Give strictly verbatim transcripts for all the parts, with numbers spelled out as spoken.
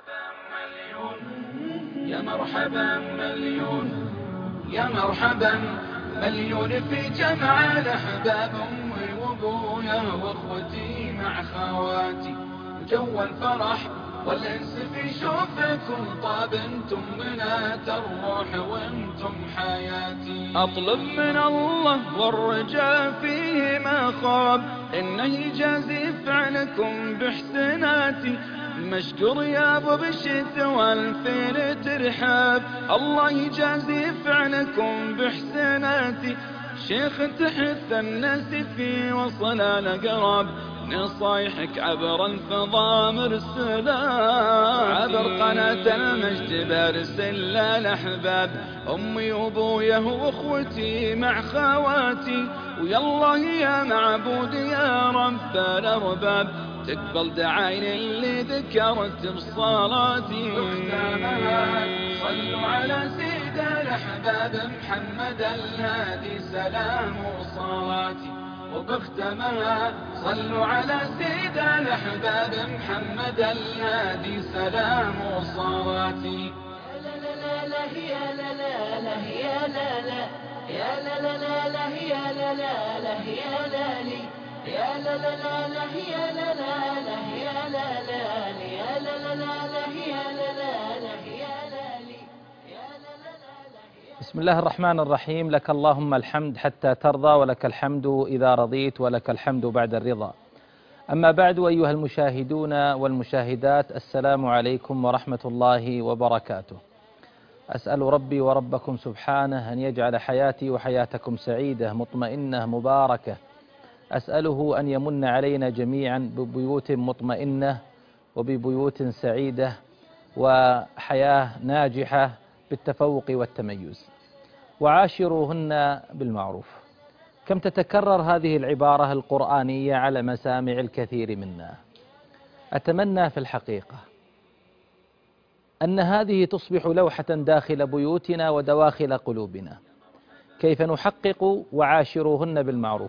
يا مرحبا مليون، يا مرحبا مليون في جمع الأحباب، أمي وأبويا وأخوتي مع خواتي، وجو الفرح والأنس في شوفكم طاب، انتم بنات الروح وانتم حياتي. أطلب من الله والرجاء فيه ما خاب، إنه يجازي فعلكم بإحساناتي، مشكور يا ابو بشت والفين ترحاب، الله يجازي فعلكم باحساناتي، شيخ تحث الناس في وصل الاقراب، نصايحك عبر الفضاء مرسلة، عبر قناة المجد برسل للأحباب، أمي وأبويا وأخوتي مع خواتي، ويالله يا معبود يا رب الأرباب، تقبل دعاين اللي ذكرت بصلاتي. اختامها صلوا على سيد الأحباب محمد الهادي سلام وصلاتي، وبختمها صلوا على سيد الأحباب محمد الهادي سلام وصلاتي. يا لا لا لا يا لا لا لا يا لا لا يا لا لا لا لا يا لا لا لا يا لا لي يا لا لا لا لا يا لا لا لا يا لا لا لي يا لا لا لا لا يا لا لا لا يا لا لي يا لا لا لا. بسم الله الرحمن الرحيم. لك اللهم الحمد حتى ترضى، ولك الحمد إذا رضيت، ولك الحمد بعد الرضا. أما بعد، أيها المشاهدون والمشاهدات، السلام عليكم ورحمة الله وبركاته. أسأل ربي وربكم سبحانه أن يجعل حياتي وحياتكم سعيدة مطمئنة مباركة. أسأله أن يمن علينا جميعا ببيوت مطمئنة وببيوت سعيدة وحياة ناجحة بالتفوق والتميز. وعاشروهن بالمعروف. كم تتكرر هذه العبارة القرآنية على مسامع الكثير منا. أتمنى في الحقيقة أن هذه تصبح لوحة داخل بيوتنا ودواخل قلوبنا، كيف نحقق وعاشروهن بالمعروف.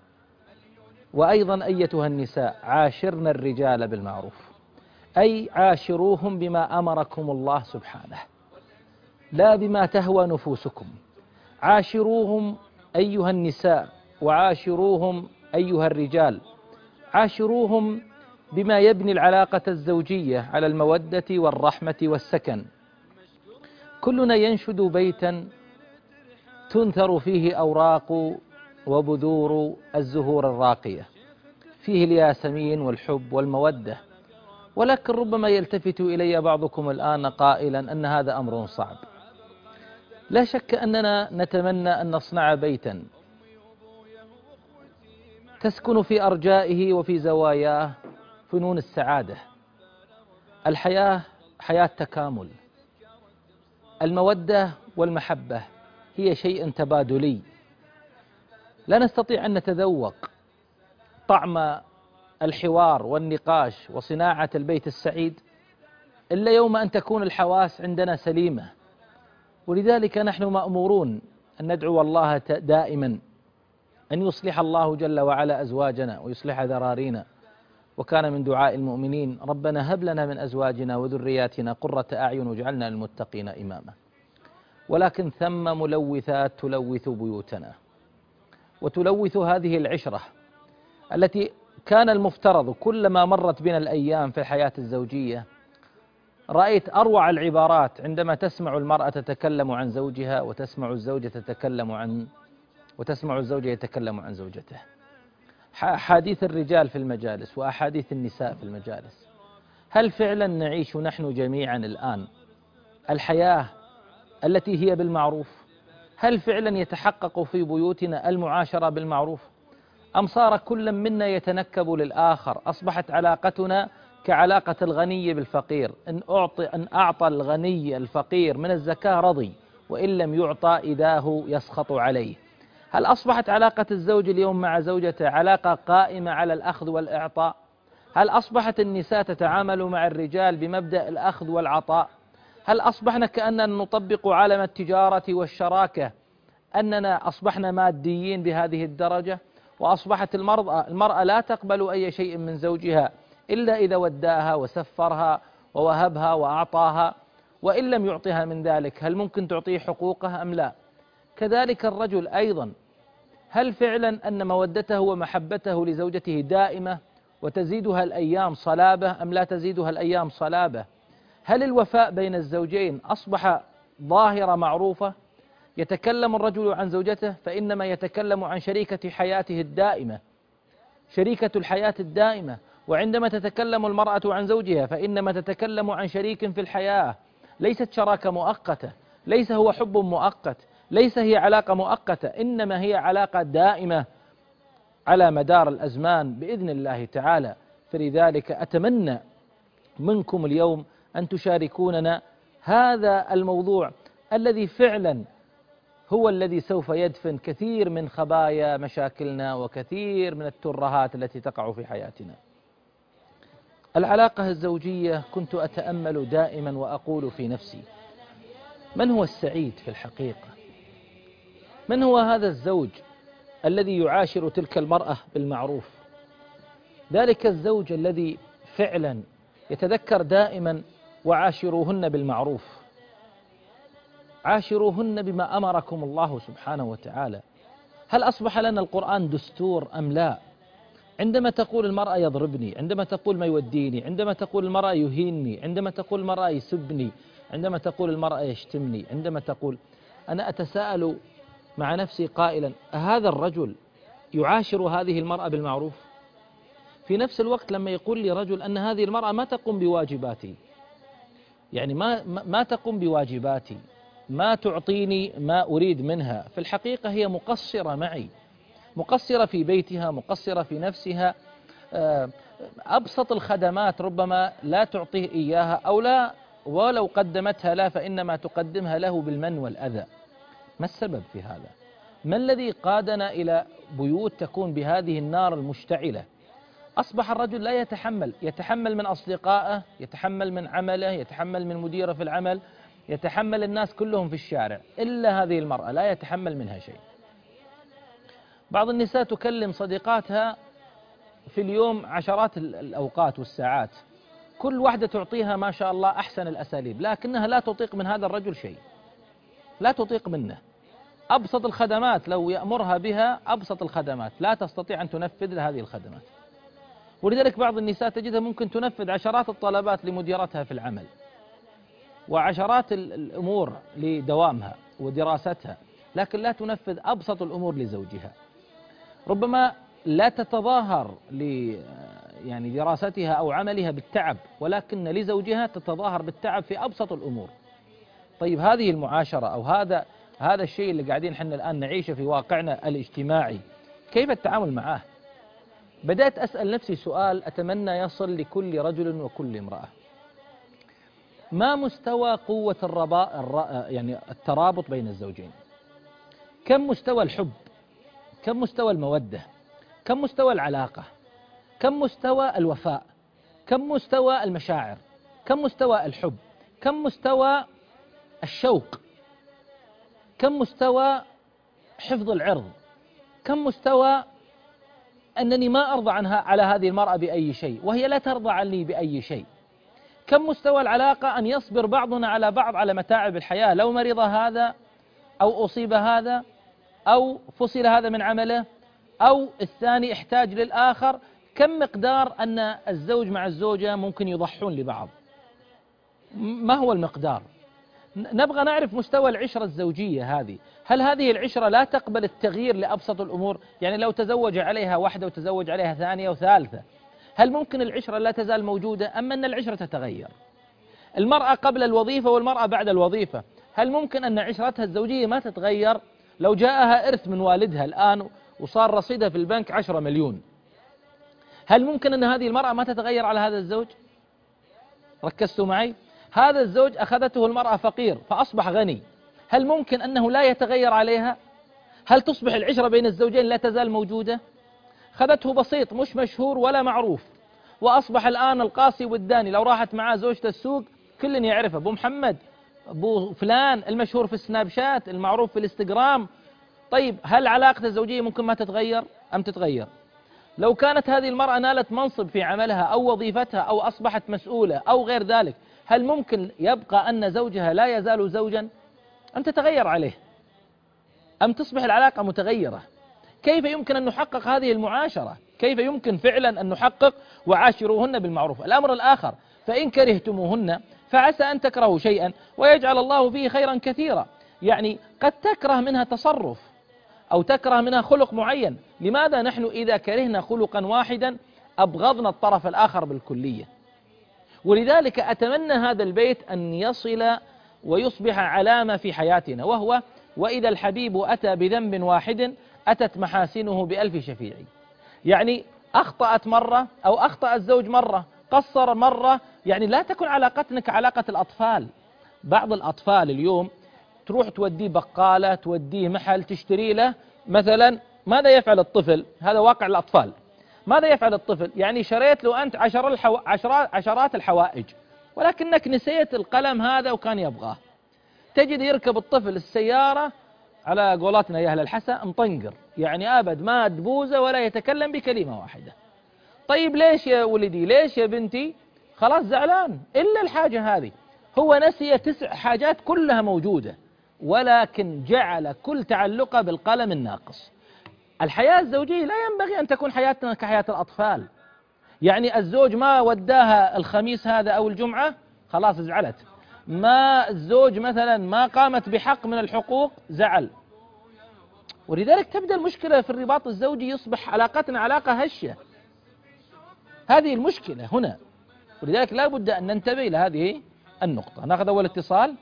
وأيضا أيتها النساء، عاشرن الرجال بالمعروف، أي عاشروهم بما أمركم الله سبحانه، لا بما تهوى نفوسكم. عاشروهم أيها النساء، وعاشروهم أيها الرجال، عاشروهم بما يبني العلاقة الزوجية على المودة والرحمة والسكن. كلنا ينشد بيتا تنثر فيه أوراق وبذور الزهور الراقية، فيه الياسمين والحب والمودة، ولكن ربما يلتفت إلي بعضكم الآن قائلا أن هذا أمر صعب. لا شك أننا نتمنى أن نصنع بيتا تسكن في أرجائه وفي زواياه فنون السعادة. الحياة حياة تكامل، المودة والمحبة هي شيء تبادلي. لا نستطيع أن نتذوق طعم الحوار والنقاش وصناعة البيت السعيد إلا يوم أن تكون الحواس عندنا سليمة. ولذلك نحن مأمورون أن ندعو الله دائما أن يصلح الله جل وعلا أزواجنا ويصلح ذرارينا، وكان من دعاء المؤمنين ربنا هب لنا من أزواجنا وذرياتنا قرة أعين واجعلنا للمتقين إماما. ولكن ثم ملوثات تلوث بيوتنا وتلوث هذه العشرة التي كان المفترض كلما مرت بنا الأيام في الحياة الزوجية رأيت أروع العبارات عندما تسمع المرأة تتكلم عن زوجها، وتسمع الزوجة تتكلم عن وتسمع الزوج يتكلم عن زوجته. أحاديث الرجال في المجالس وأحاديث النساء في المجالس. هل فعلا نعيش نحن جميعا الآن الحياة التي هي بالمعروف؟ هل فعلا يتحقق في بيوتنا المعاشرة بالمعروف؟ أم صار كل منا يتنكب للآخر؟ أصبحت علاقتنا كعلاقة الغني بالفقير، إن أعطي أن أعطى الغني الفقير من الزكاة رضي، وإن لم يعطى إذاه يسخط عليه. هل أصبحت علاقة الزوج اليوم مع زوجته علاقة قائمة على الأخذ والإعطاء؟ هل أصبحت النساء تتعامل مع الرجال بمبدأ الأخذ والعطاء؟ هل أصبحنا كأننا نطبق عالم التجارة والشراكة، أننا أصبحنا ماديين بهذه الدرجة؟ وأصبحت المرأة, المرأة لا تقبل أي شيء من زوجها إلا إذا وداها وسفرها ووهبها وأعطاها، وإن لم يعطها من ذلك هل ممكن تعطيه حقوقه أم لا؟ كذلك الرجل أيضا، هل فعلا أن مودته ومحبته لزوجته دائمة وتزيدها الأيام صلابة أم لا تزيدها الأيام صلابة؟ هل الوفاء بين الزوجين أصبح ظاهرة معروفة؟ يتكلم الرجل عن زوجته فإنما يتكلم عن شريكة حياته الدائمة، شريكة الحياة الدائمة. وعندما تتكلم المرأة عن زوجها فإنما تتكلم عن شريك في الحياة، ليست شراكة مؤقتة، ليس هو حب مؤقت، ليس هي علاقة مؤقتة، إنما هي علاقة دائمة على مدار الأزمان بإذن الله تعالى. فلذلك أتمنى منكم اليوم أن تشاركوننا هذا الموضوع الذي فعلا هو الذي سوف يدفن كثير من خبايا مشاكلنا وكثير من الترهات التي تقع في حياتنا. العلاقة الزوجية كنت أتأمل دائما وأقول في نفسي: من هو السعيد في الحقيقة؟ من هو هذا الزوج الذي يعاشر تلك المرأة بالمعروف؟ ذلك الزوج الذي فعلا يتذكر دائما: وعاشروهن بالمعروف، عاشروهن بما أمركم الله سبحانه وتعالى. هل أصبح لنا القرآن دستور أم لا؟ عندما تقول المرأة يضربني، عندما تقول ما يوديني، عندما تقول المرأة يهينني، عندما تقول المرأة يسبني، عندما تقول المرأة يشتمني، عندما تقول، أنا أتساءل مع نفسي قائلا: أهذا الرجل يعاشر هذه المرأة بالمعروف؟ في نفس الوقت لما يقول لي رجل أن هذه المرأة ما تقوم بواجباتي، يعني ما ما تقوم بواجباتي، ما تعطيني ما أريد منها، في الحقيقة هي مقصرة معي، مقصرة في بيتها، مقصرة في نفسها، أبسط الخدمات ربما لا تعطيه إياها، أو لا، ولو قدمتها لا فإنما تقدمها له بالمن والأذى. ما السبب في هذا؟ ما الذي قادنا إلى بيوت تكون بهذه النار المشتعلة؟ أصبح الرجل لا يتحمل، يتحمل من أصدقائه، يتحمل من عمله، يتحمل من مديره في العمل، يتحمل الناس كلهم في الشارع، إلا هذه المرأة لا يتحمل منها شيء. بعض النساء تكلم صديقاتها في اليوم عشرات الأوقات والساعات، كل واحدة تعطيها ما شاء الله أحسن الأساليب، لكنها لا تطيق من هذا الرجل شيء، لا تطيق منه. أبسط الخدمات لو يأمرها بها، أبسط الخدمات لا تستطيع أن تنفذ هذه الخدمات. ولذلك بعض النساء تجدها ممكن تنفذ عشرات الطلبات لمديرتها في العمل، وعشرات الأمور لدوامها ودراستها، لكن لا تنفذ أبسط الأمور لزوجها. ربما لا تتظاهر ل يعني دراستها أو عملها بالتعب، ولكن لزوجها تتظاهر بالتعب في أبسط الأمور. طيب هذه المعاشرة أو هذا هذا الشيء اللي قاعدين احنا الآن نعيشه في واقعنا الاجتماعي، كيف التعامل معه؟ بدأت أسأل نفسي سؤال أتمنى يصل لكل رجل وكل امرأة: ما مستوى قوة الرباء الر... يعني الترابط بين الزوجين؟ كم مستوى الحب؟ كم مستوى المودة؟ كم مستوى العلاقة؟ كم مستوى الوفاء؟ كم مستوى المشاعر؟ كم مستوى الحب؟ كم مستوى الشوق؟ كم مستوى حفظ العرض؟ كم مستوى أنني ما أرضى عنها على هذه المرأة بأي شيء وهي لا ترضى عني بأي شيء؟ كم مستوى العلاقة أن يصبر بعضنا على بعض على متاعب الحياة، لو مرض هذا أو أصيب هذا أو فصل هذا من عمله أو الثاني احتاج للآخر، كم مقدار أن الزوج مع الزوجة ممكن يضحون لبعض؟ ما هو المقدار؟ نبغى نعرف مستوى العشرة الزوجية هذه. هل هذه العشرة لا تقبل التغيير لأبسط الأمور؟ يعني لو تزوج عليها واحدة وتزوج عليها ثانية وثالثة، هل ممكن العشرة لا تزال موجودة أم أن العشرة تتغير؟ المرأة قبل الوظيفة والمرأة بعد الوظيفة، هل ممكن أن عشرتها الزوجية ما تتغير؟ لو جاءها إرث من والدها الآن وصار رصيدها في البنك عشرة مليون، هل ممكن أن هذه المرأة ما تتغير على هذا الزوج؟ ركزتوا معي؟ هذا الزوج أخذته المرأة فقير فأصبح غني، هل ممكن أنه لا يتغير عليها؟ هل تصبح العشرة بين الزوجين لا تزال موجودة؟ خذته بسيط مش مشهور ولا معروف، وأصبح الآن القاصي والداني، لو راحت معاه زوجته السوق كل يعرفه، أبو محمد، أبو فلان، المشهور في السناب شات، المعروف في الانستغرام. طيب هل علاقته الزوجية ممكن ما تتغير أم تتغير؟ لو كانت هذه المرأة نالت منصب في عملها أو وظيفتها أو أصبحت مسؤولة أو غير ذلك، هل ممكن يبقى أن زوجها لا يزال زوجا أم تتغير عليه، أم تصبح العلاقة متغيرة؟ كيف يمكن أن نحقق هذه المعاشرة؟ كيف يمكن فعلا أن نحقق وعاشروهن بالمعروف؟ الأمر الآخر، فإن كرهتموهن فعسى أن تكرهوا شيئا ويجعل الله فيه خيرا كثيرا. يعني قد تكره منها تصرف أو تكره منها خلق معين، لماذا نحن إذا كرهنا خلقا واحدا أبغضنا الطرف الآخر بالكلية؟ ولذلك أتمنى هذا البيت أن يصل ويصبح علامة في حياتنا، وهو وإذا الحبيب أتى بذنب واحد أتت محاسنه بألف شفيع. يعني أخطأت مرة أو أخطأ الزوج مرة، قصر مرة، يعني لا تكن علاقتنا كعلاقة الأطفال. بعض الأطفال اليوم تروح توديه بقالة، توديه محل تشتري له مثلا، ماذا يفعل الطفل؟ هذا واقع الأطفال. ماذا يفعل الطفل؟ يعني شريت له أنت عشر الحو... عشرات... عشرات الحوائج، ولكنك نسيت القلم هذا وكان يبغاه. تجد يركب الطفل السيارة على قولاتنا يا أهل الحسا مطنقر، يعني أبد ما دبوزة ولا يتكلم بكلمة واحدة. طيب ليش يا ولدي، ليش يا بنتي؟ خلاص زعلان إلا الحاجة هذه. هو نسي تسع حاجات كلها موجودة، ولكن جعل كل تعلقه بالقلم الناقص. الحياة الزوجية لا ينبغي أن تكون حياتنا كحياة الأطفال. يعني الزوج ما وداها الخميس هذا أو الجمعة خلاص زعلت، ما الزوج مثلا ما قامت بحق من الحقوق زعل. ولذلك تبدأ المشكلة في الرباط الزوجي، يصبح علاقتنا علاقة هشة. هذه المشكلة هنا، ولذلك لا بد أن ننتبه إلى هذه النقطة. ناخذ أول اتصال.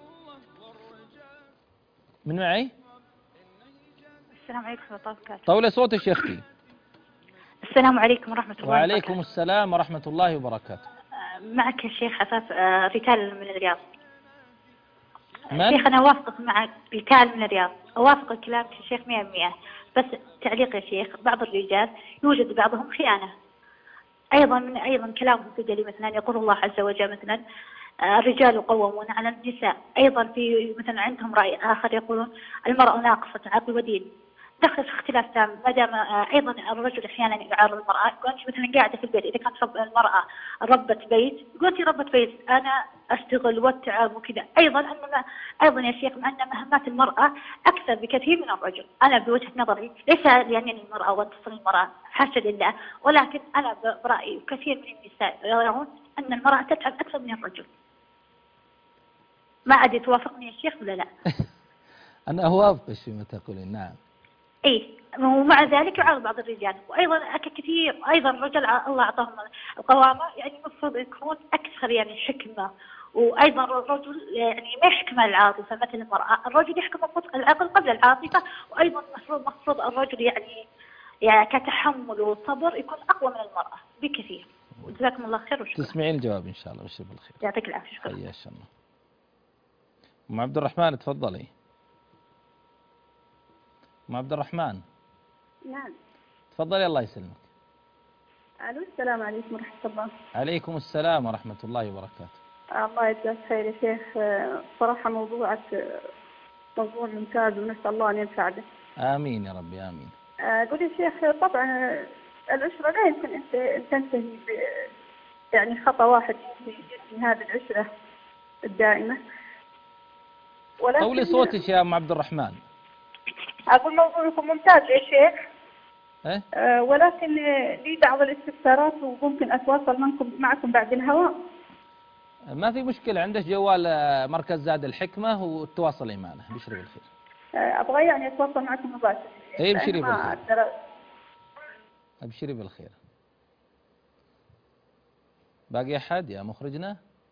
من معي؟ السلام عليكم ورحمة الله وبركاته. طولي صوتك يا أختي. السلام عليكم ورحمة الله وبركاته. وعليكم السلام ورحمة الله وبركاته. معك الشيخ عفاف ريتال من الرياض. من؟ شيخ أنا أوافق معك ريتال من الرياض، أوافق الكلام في الشيخ مئة بالمئة، بس تعليق يا شيخ، بعض الرجال يوجد بعضهم خيانة. أيضا من أيضا كلامهم في دليل مثلا يقول الله عز وجل مثلا الرجال قوامون على النساء. أيضا في مثلا عندهم رأي آخر يقولون المرأة ناقصة عقل ودين. دخل في اختلاف تام، ما دام ايضا الرجل احيانا يعارض المراه. كنت مثلا قاعده في البيت، اذا كانت رب المراه ربة بيت، قلت ربة بيت انا اشتغل والتعب وكذا. ايضا انما ايضا يا شيخ ان مهمات المراه اكثر بكثير من الرجل. انا بوجهه نظري ليس يعني المراه وانتصر المراه حاشا لله، ولكن انا برايي كثير من النساء يرون ان المراه تتعب اكثر من الرجل. ما ادري توافقني يا شيخ ولا لا؟ انا اوافقك فيما تقولين. نعم. اي، ومع ذلك يعارض بعض الرجال، وايضا كثير ايضا الرجل الله اعطاهم القوامه، يعني المفروض يكون اكثر يعني حكمه. وايضا الرجل يعني ما يحكم العاطفه مثل المراه، الرجل يحكم العقل قبل العاطفه. وايضا المفروض المفروض الرجل يعني يعني كتحمل وصبر يكون اقوى من المراه بكثير. وجزاكم الله خير وشكرا. تسمعين الجواب ان شاء الله وشكرا بالخير. يعطيك العافيه. شكرا. حياك الله. ام عبد الرحمن تفضلي. ام عبد الرحمن. نعم. تفضلي الله يسلمك. الو السلام عليكم ورحمة الله. عليكم السلام ورحمة الله وبركاته. الله يجزاك خير يا شيخ، صراحة موضوعك موضوع ممتاز ونسأل الله أن ينفع به. آمين يا ربي آمين. أقول يا شيخ طبعا العشرة لا يمكن أن تنتهي ب يعني خطأ واحد في هذه العشرة الدائمة. ولكن طولي صوتك يا أم عبد الرحمن. أقول موضوعكم ممتاز يا شيخ. إيه؟ أه ولكن لي بعض الاستفسارات وممكن أتواصل معكم معكم بعد الهواء. ما في مشكلة، عندك جوال مركز زاد الحكمة وتواصلي معنا. بشري بالخير. أه أبغى يعني أتواصل معكم مباشرة. إيه بشري بالخير. أبشري بالخير. باقي أحد يا مخرجنا؟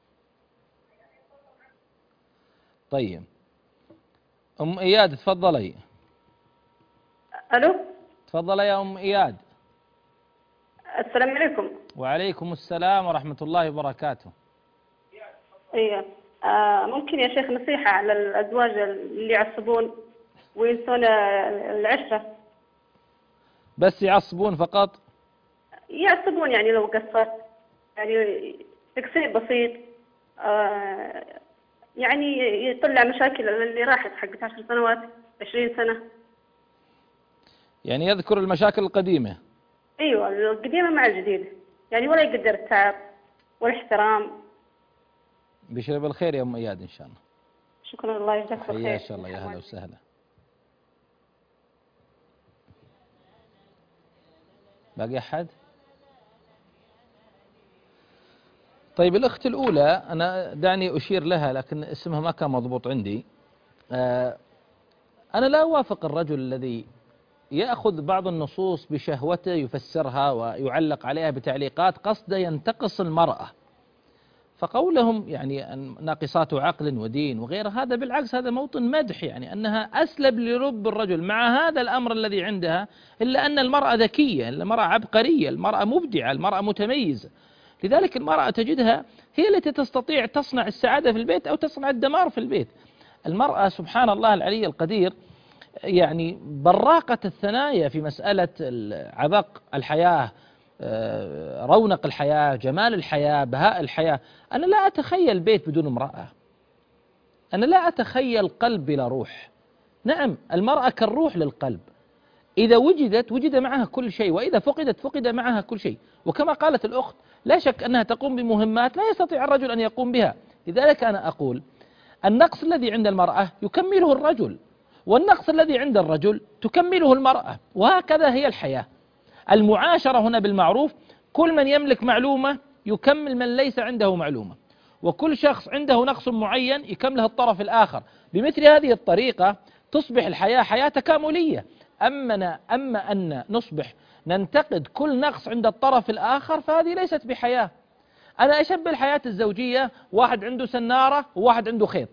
طيب أم إياد تفضلي. ألو. تفضلي يا أم إياد. السلام عليكم. وعليكم السلام ورحمة الله وبركاته. ايوه آه ممكن يا شيخ نصيحة على الأزواج اللي يعصبون وينسون العشرة؟ بس يعصبون فقط؟ يعصبون يعني لو قصرت يعني تقصير بسيط آه يعني يطلع مشاكل اللي راحت حقت عشر سنوات عشرين سنة. يعني يذكر المشاكل القديمة. ايوه القديمة مع الجديدة، يعني ولا يقدر التعب والاحترام بشرى بالخير يا أم إياد إن شاء الله. شكرا، الله يجزاك حيا خير. إن شاء الله، يا هلا وسهلا. باقي أحد؟ طيب الأخت الأولى أنا دعني أشير لها لكن اسمها ما كان مضبوط عندي. آه أنا لا أوافق الرجل الذي يأخذ بعض النصوص بشهوته يفسرها ويعلق عليها بتعليقات قصده ينتقص المرأة، فقولهم يعني ناقصات عقل ودين وغير هذا بالعكس هذا موطن مدح، يعني أنها أسلب لرب الرجل مع هذا الأمر الذي عندها، إلا أن المرأة ذكية، المرأة عبقرية، المرأة مبدعة، المرأة متميزة. لذلك المرأة تجدها هي التي تستطيع تصنع السعادة في البيت أو تصنع الدمار في البيت. المرأة سبحان الله العلي القدير يعني براقة الثنايا في مسألة عبق الحياة، رونق الحياة، جمال الحياة، بهاء الحياة. أنا لا أتخيل بيت بدون امرأة، أنا لا أتخيل قلب بلا روح. نعم المرأة كالروح للقلب، إذا وجدت وجد معها كل شيء، وإذا فقدت فقد معها كل شيء. وكما قالت الأخت لا شك أنها تقوم بمهمات لا يستطيع الرجل أن يقوم بها. لذلك أنا أقول النقص الذي عند المرأة يكمله الرجل، والنقص الذي عند الرجل تكمله المرأة، وهكذا هي الحياة. المعاشرة هنا بالمعروف، كل من يملك معلومة يكمل من ليس عنده معلومة، وكل شخص عنده نقص معين يكمله الطرف الآخر. بمثل هذه الطريقة تصبح الحياة حياة تكاملية. أما أما أن نصبح ننتقد كل نقص عند الطرف الآخر فهذه ليست بحياة. أنا أشبه الحياة الزوجية واحد عنده سنارة وواحد عنده خيط.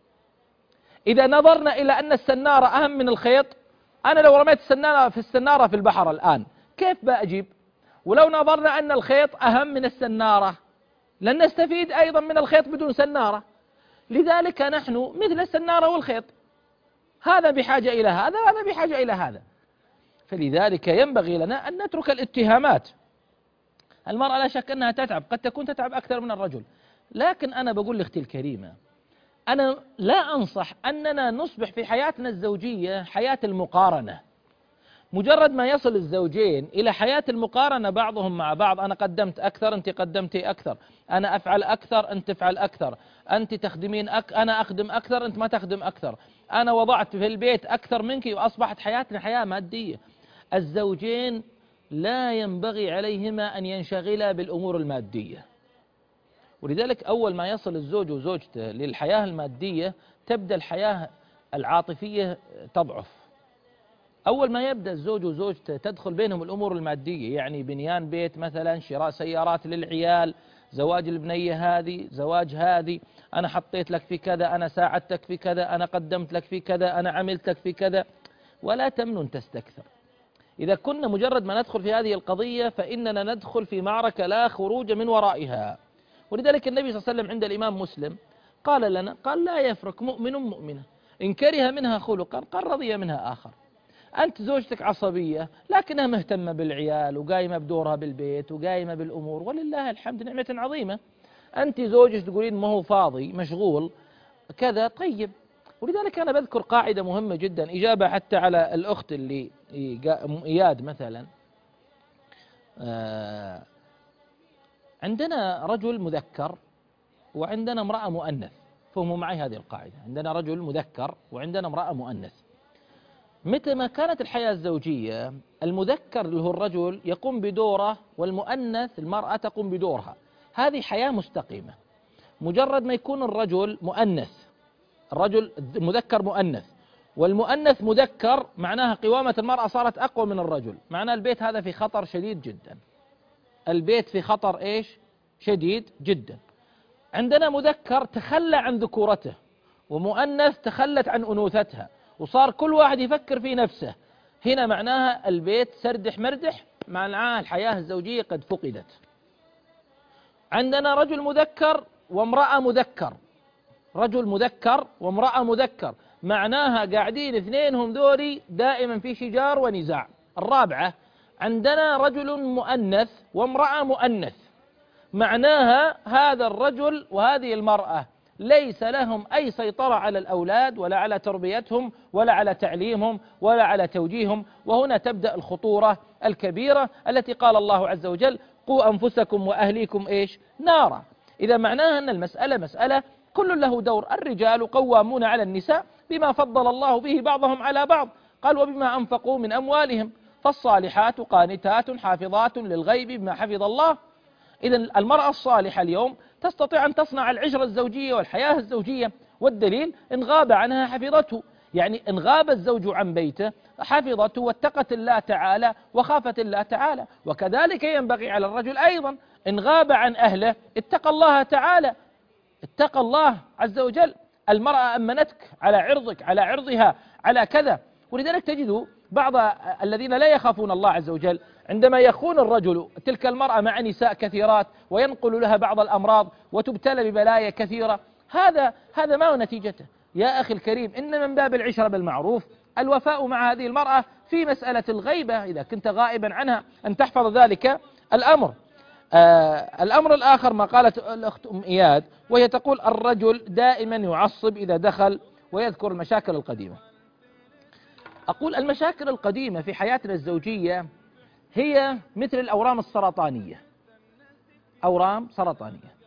إذا نظرنا إلى أن السنارة أهم من الخيط، أنا لو رميت السنارة في السنارة في البحر الآن كيف بأجيب؟ ولو نظرنا أن الخيط أهم من السنارة لن نستفيد أيضا من الخيط بدون سنارة. لذلك نحن مثل السنارة والخيط، هذا بحاجة إلى هذا، هذا بحاجة إلى هذا. فلذلك ينبغي لنا أن نترك الاتهامات. المرأة لا شك أنها تتعب، قد تكون تتعب أكثر من الرجل، لكن أنا بقول لأختي الكريمة أنا لا أنصح أننا نصبح في حياتنا الزوجية حياة المقارنة. مجرد ما يصل الزوجين إلى حياة المقارنة بعضهم مع بعض، أنا قدمت أكثر أنت قدمتي أكثر، أنا أفعل أكثر أنت تفعل أكثر، أنت تخدمين أك... أنا أخدم أكثر أنت ما تخدم أكثر، أنا وضعت في البيت أكثر منك، وأصبحت حياتنا حياة مادية. الزوجين لا ينبغي عليهما أن ينشغلا بالأمور المادية، ولذلك أول ما يصل الزوج وزوجته للحياة المادية تبدأ الحياة العاطفية تضعف. أول ما يبدأ الزوج وزوجته تدخل بينهم الأمور المادية، يعني بنيان بيت مثلا، شراء سيارات للعيال، زواج البنية هذه، زواج هذه، أنا حطيت لك في كذا، أنا ساعدتك في كذا، أنا قدمت لك في كذا، أنا عملت لك في كذا، ولا تمنن تستكثر. إذا كنا مجرد ما ندخل في هذه القضية فإننا ندخل في معركة لا خروج من ورائها. ولذلك النبي صلى الله عليه وسلم عند الإمام مسلم قال لنا، قال لا يفرق مؤمن مؤمنة إن كره منها خلقا قال رضي منها آخر. أنت زوجتك عصبية لكنها مهتمة بالعيال وقايمة بدورها بالبيت وقايمة بالأمور، ولله الحمد نعمة عظيمة. أنت زوجك تقولين ما هو فاضي مشغول كذا، طيب. ولذلك أنا بذكر قاعدة مهمة جدا، إجابة حتى على الأخت اللي إياد مثلا. آه عندنا رجل مذكر وعندنا امرأة مؤنث، فهموا معي هذه القاعدة، عندنا رجل مذكر وعندنا امرأة مؤنث. متى ما كانت الحياة الزوجية المذكر اللي هو الرجل يقوم بدوره والمؤنث المرأة تقوم بدورها، هذه حياة مستقيمة. مجرد ما يكون الرجل مؤنث، الرجل مذكر مؤنث والمؤنث مذكر، معناها قوامة المرأة صارت أقوى من الرجل، معناه البيت هذا في خطر شديد جدا. البيت في خطر إيش؟ شديد جدا. عندنا مذكر تخلى عن ذكورته ومؤنث تخلت عن أنوثتها، وصار كل واحد يفكر في نفسه، هنا معناها البيت سردح مردح، معناها الحياة الزوجية قد فقدت. عندنا رجل مذكر وامرأة مذكر، رجل مذكر وامرأة مذكر، معناها قاعدين اثنينهم ذولي دائما في شجار ونزاع. الرابعة عندنا رجل مؤنث وامرأة مؤنث، معناها هذا الرجل وهذه المرأة ليس لهم أي سيطرة على الأولاد ولا على تربيتهم ولا على تعليمهم ولا على توجيههم. وهنا تبدأ الخطورة الكبيرة التي قال الله عز وجل قوا أنفسكم وأهليكم إيش؟ نارا. إذا معناها أن المسألة مسألة كل له دور. الرجال قوامون على النساء بما فضل الله به بعضهم على بعض، قال وبما أنفقوا من أموالهم، فالصالحات قانتات حافظات للغيب بما حفظ الله. إذا المرأة الصالحة اليوم تستطيع أن تصنع العشرة الزوجية والحياة الزوجية، والدليل إن غاب عنها حفظته، يعني إن غاب الزوج عن بيته حفظته واتقت الله تعالى وخافت الله تعالى. وكذلك ينبغي على الرجل أيضا إن غاب عن أهله اتقى الله تعالى، اتقى الله عز وجل. المرأة أمنتك على عرضك، على عرضها، على كذا. ولذلك تجد بعض الذين لا يخافون الله عز وجل عندما يخون الرجل تلك المرأة مع نساء كثيرات وينقل لها بعض الأمراض وتبتلى ببلايا كثيرة، هذا هذا ما هو نتيجته. يا أخي الكريم، إن من باب العشرة بالمعروف الوفاء مع هذه المرأة في مسألة الغيبة إذا كنت غائبا عنها أن تحفظ ذلك الأمر. آه الأمر الآخر ما قالت الأخت أم إياد، وهي تقول الرجل دائما يعصب إذا دخل ويذكر المشاكل القديمة. أقول المشاكل القديمة في حياتنا الزوجية هي مثل الأورام السرطانية، أورام سرطانية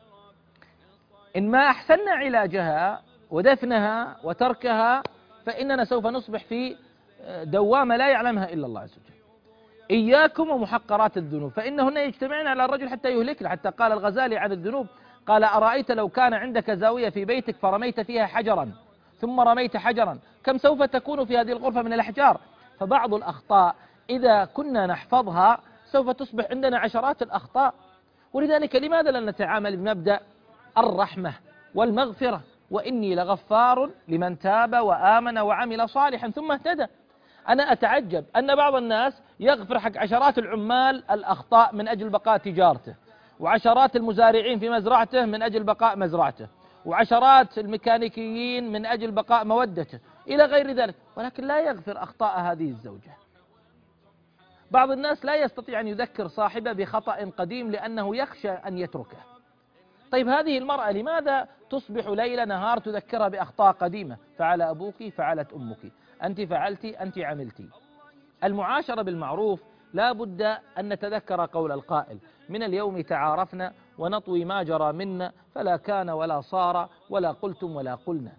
إن ما أحسننا علاجها ودفنها وتركها فإننا سوف نصبح في دوامة لا يعلمها إلا الله عز وجل. إياكم ومحقرات الذنوب فإنهن يجتمعن على الرجل حتى يهلكن. حتى قال الغزالي عن الذنوب قال أرأيت لو كان عندك زاوية في بيتك فرميت فيها حجرا ثم رميت حجرا كم سوف تكون في هذه الغرفة من الأحجار. فبعض الأخطاء إذا كنا نحفظها سوف تصبح عندنا عشرات الأخطاء. ولذلك لماذا لا نتعامل بمبدأ الرحمة والمغفرة، وإني لغفار لمن تاب وآمن وعمل صالحا ثم اهتدى. أنا أتعجب أن بعض الناس يغفر حق عشرات العمال الأخطاء من أجل بقاء تجارته، وعشرات المزارعين في مزرعته من أجل بقاء مزرعته، وعشرات الميكانيكيين من أجل بقاء مودته إلى غير ذلك، ولكن لا يغفر أخطاء هذه الزوجة. بعض الناس لا يستطيع أن يذكر صاحبه بخطأ قديم لأنه يخشى أن يتركه. طيب هذه المرأة لماذا تصبح ليل نهار تذكرها بأخطاء قديمة؟ فعل أبوك، فعلت أمك، أنت فعلتي، أنت عملتي. المعاشرة بالمعروف لا بد أن نتذكر قول القائل من اليوم تعارفنا ونطوي ما جرى منا فلا كان ولا صار ولا قلتم ولا قلنا.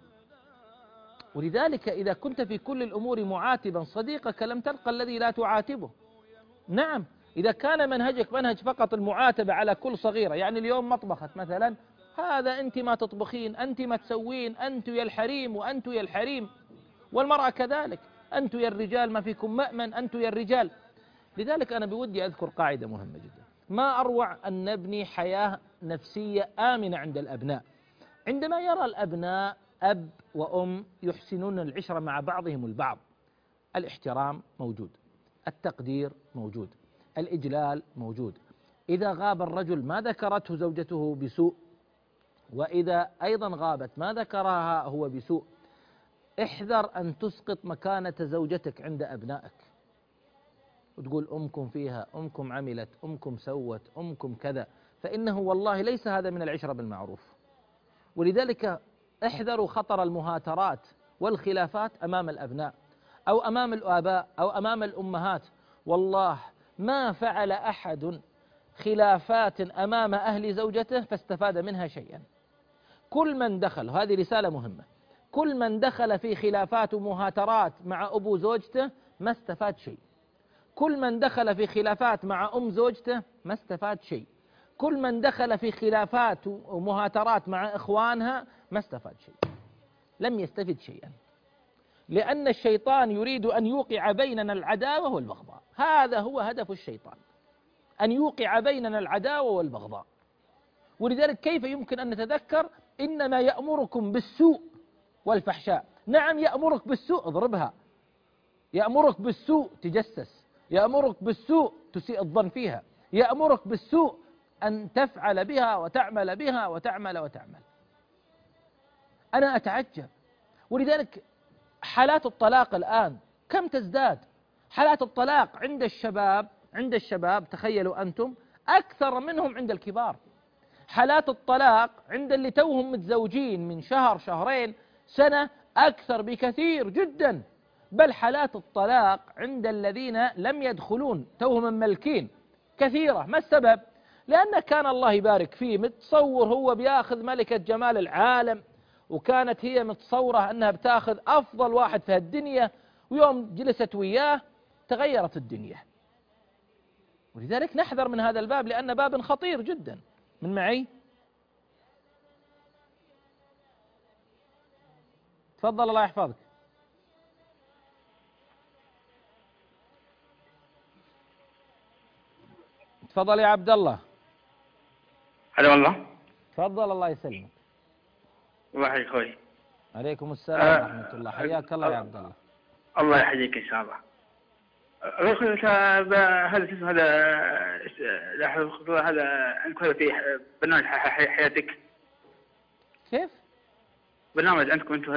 ولذلك إذا كنت في كل الأمور معاتبا صديقك لم تلقى الذي لا تعاتبه. نعم، إذا كان منهجك منهج فقط المعاتبة على كل صغيرة، يعني اليوم ما طبخت مثلا، هذا أنت ما تطبخين، أنت ما تسوين، أنت يا الحريم وأنت يا الحريم. والمرأة كذلك، أنت يا الرجال ما فيكم مأمن، أنت يا الرجال. لذلك أنا بودي أذكر قاعدة مهمة جدا، ما أروع أن نبني حياة نفسية آمنة عند الأبناء. عندما يرى الأبناء أب وأم يحسنون العشرة مع بعضهم البعض، الاحترام موجود، التقدير موجود، الإجلال موجود. إذا غاب الرجل ما ذكرته زوجته بسوء، وإذا أيضا غابت ما ذكرها هو بسوء، احذر أن تسقط مكانة زوجتك عند أبنائك وتقول أمكم فيها، أمكم عملت، أمكم سوت، أمكم كذا، فإنه والله ليس هذا من العشرة بالمعروف. ولذلك احذروا خطر المهاترات والخلافات أمام الأبناء أو أمام الآباء أو أمام الأمهات. والله ما فعل أحد خلافات أمام أهل زوجته فاستفاد منها شيئا. كل من دخل، هذه رسالة مهمة، كل من دخل في خلافات ومهاترات مع أبو زوجته ما استفاد شيء. كل من دخل في خلافات مع أم زوجته ما استفاد شيء. كل من دخل في خلافات ومهاترات مع إخوانها ما استفاد شيء، لم يستفد شيئا، لأن الشيطان يريد أن يوقع بيننا العداوة والبغضاء. هذا هو هدف الشيطان، أن يوقع بيننا العداوة والبغضاء. ولذلك كيف يمكن أن نتذكر إنما يأمركم بالسوء والفحشاء. نعم يأمرك بالسوء اضربها، يأمرك بالسوء تجسس، يأمرك بالسوء تسيء الظن فيها، يأمرك بالسوء أن تفعل بها وتعمل بها وتعمل وتعمل. أنا أتعجب. ولذلك حالات الطلاق الآن كم تزداد؟ حالات الطلاق عند الشباب، عند الشباب تخيلوا أنتم أكثر منهم عند الكبار. حالات الطلاق عند اللي توهم متزوجين من شهر شهرين سنة أكثر بكثير جدا. بل حالات الطلاق عند الذين لم يدخلون توهم مملكين كثيرة. ما السبب؟ لأن كان الله يبارك فيه متصور هو بياخذ ملكة جمال العالم وكانت هي متصورة أنها بتاخذ أفضل واحد في الدنيا، ويوم جلست وياه تغيرت الدنيا. ولذلك نحذر من هذا الباب، لأن باب خطير جدا. من معي؟ تفضل الله يحفظك. تفضل يا عبد الله. هلا والله. تفضل الله يسلمك. الله اخوي. عليكم السلام ورحمة آه الله. حياك الله يا عبد الله. الله يحييك ان شاء الله. هذا هذا هذا عندكم في برنامج حياتك. كيف؟ برنامج عندكم انتم.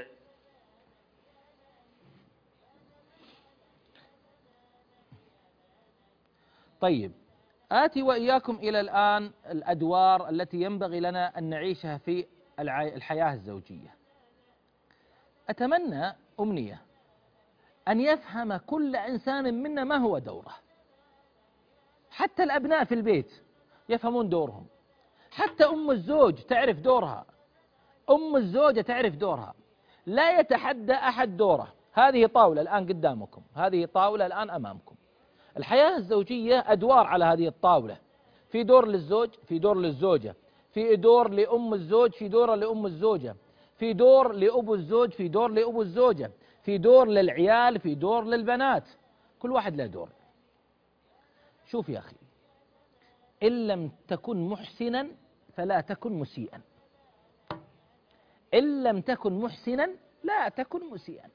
طيب، آتي وإياكم إلى الآن الأدوار التي ينبغي لنا أن نعيشها في الحياة الزوجية. أتمنى أمنية أن يفهم كل إنسان منا ما هو دوره. حتى الأبناء في البيت يفهمون دورهم، حتى أم الزوج تعرف دورها، أم الزوجة تعرف دورها. لا يتحدى أحد دوره. هذه طاولة الآن قدامكم، هذه طاولة الآن أمامكم. الحياة الزوجية أدوار على هذه الطاولة. في دور للزوج، في دور للزوجة، في دور لأم الزوج، في دور لأم الزوجة، في دور لأبو الزوج، في دور لأبو الزوجة، في دور للعيال، في دور للبنات. كل واحد له دور. شوف يا أخي، إن لم تكن محسنا فلا تكن مسيئا. إن لم تكن محسنا لا تكن مسيئا.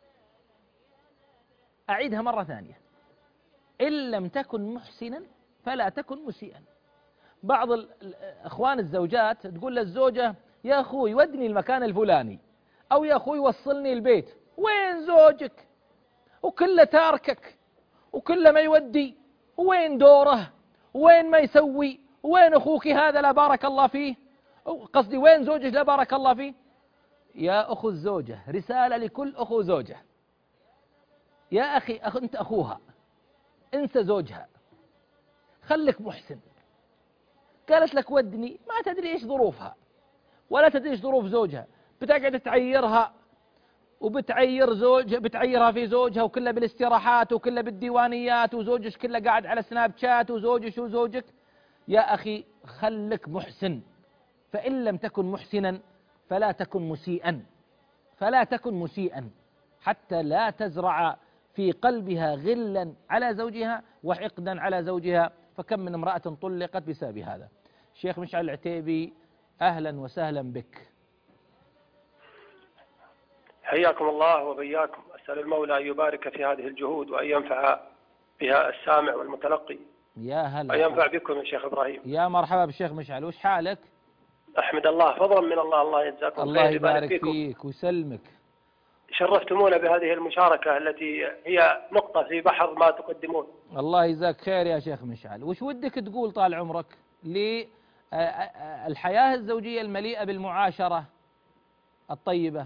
أعيدها مرة ثانية. إن لم تكن محسنا فلا تكن مسيئا. بعض الأخوان الزوجات تقول للزوجة يا أخوي ودني المكان الفلاني، أو يا أخوي وصلني البيت. وين زوجك؟ وكله تاركك، وكله ما يودي، وين دوره، وين ما يسوي، وين أخوك هذا لا بارك الله فيه، قصدي وين زوجك لا بارك الله فيه. يا أخو الزوجة، رسالة لكل أخو زوجة. يا أخي أخ أنت أخوها، انسى زوجها، خلك محسن. قالت لك ودني، ما تدري إيش ظروفها ولا تدري إيش ظروف زوجها، بتقعد تعيرها وبتعير زوج، بتعيرها في زوجها، وكلها بالاستراحات وكلها بالديوانيات، وزوجك كله قاعد على سناب شات، وزوجك وزوجك. يا أخي خلك محسن. فإن لم تكن محسنا فلا تكن مسيئا، فلا تكن مسيئا، حتى لا تزرع في قلبها غلا على زوجها وحقدا على زوجها. فكم من امرأة طلقت بسبب هذا. الشيخ مشعل العتيبي، أهلا وسهلا بك. حياكم الله وبياكم. أسأل المولى أن يبارك في هذه الجهود وأن ينفع بها السامع والمتلقي. يا هلا. وأن ينفع بكم يا شيخ إبراهيم. يا مرحبا بالشيخ مشعل، وش حالك؟ أحمد الله، فضلا من الله. الله يجزاكم الله خير. يبارك فيكم. فيك ويسلمك. شرفتمونا بهذه المشاركة التي هي نقطة في بحر ما تقدمون. الله يجزاك خير يا شيخ مشعل. وش ودك تقول طال عمرك للحياة الزوجية المليئة بالمعاشرة الطيبة؟